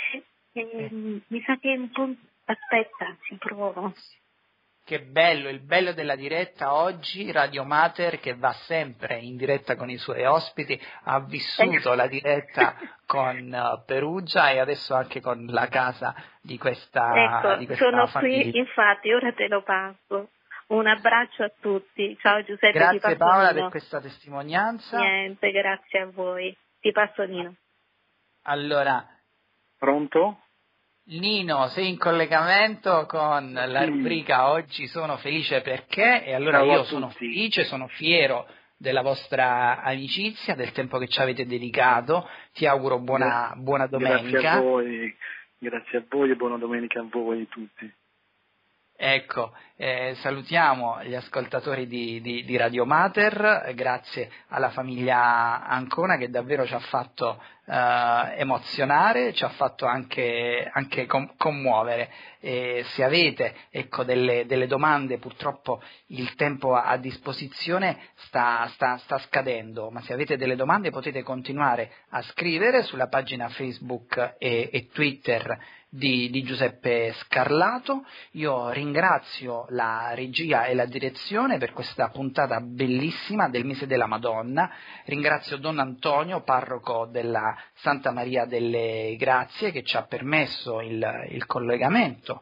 Mi sa che un po'... Aspetta, ci provo. Che bello, il bello della diretta oggi, Radio Mater, che va sempre in diretta con i suoi ospiti, ha vissuto la diretta con Perugia e adesso anche con la casa di questa sono famiglia. Qui, infatti, ora te lo passo. Un abbraccio a tutti. Ciao Giuseppe, grazie ti passo Paola Nino. per questa testimonianza. Niente, grazie a voi. Ti passo Nino. Allora, pronto? Nino, sei in collegamento con la rubrica Oggi sono felice perché, e allora io sono felice, sono fiero della vostra amicizia, del tempo che ci avete dedicato, ti auguro buona domenica. Grazie a voi e buona domenica a voi tutti. Ecco, salutiamo gli ascoltatori di Radio Mater, grazie alla famiglia Ancona che davvero ci ha fatto emozionare, ci ha fatto anche commuovere. Se avete delle domande, purtroppo il tempo a disposizione sta scadendo, ma se avete delle domande potete continuare a scrivere sulla pagina Facebook e Twitter di Giuseppe Scarlato. Io ringrazio la regia e la direzione per questa puntata bellissima del mese della Madonna, ringrazio Don Antonio, parroco della Santa Maria delle Grazie, che ci ha permesso il collegamento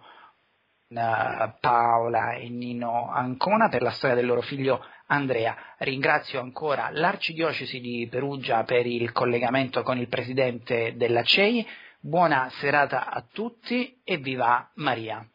Paola e Nino Ancona per la storia del loro figlio Andrea. Ringrazio ancora l'Arcidiocesi di Perugia per il collegamento con il presidente della CEI. Buona serata a tutti e viva Maria.